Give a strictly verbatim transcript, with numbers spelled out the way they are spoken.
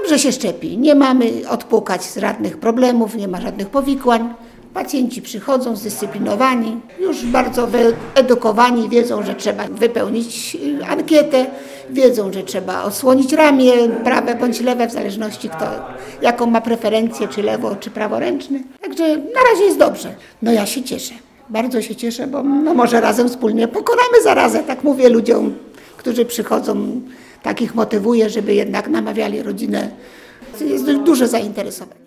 Dobrze się szczepi, nie mamy odpukać z żadnych problemów, nie ma żadnych powikłań. Pacjenci przychodzą zdyscyplinowani, już bardzo wyedukowani, wiedzą, że trzeba wypełnić ankietę, wiedzą, że trzeba osłonić ramię, prawe bądź lewe, w zależności kto, jaką ma preferencję, czy lewo, czy praworęczny. Także na razie jest dobrze. No ja się cieszę, bardzo się cieszę, bo no może razem wspólnie pokonamy zarazę, tak mówię ludziom, którzy przychodzą, takich motywuję, żeby jednak namawiali rodzinę. Jest duże zainteresowanie.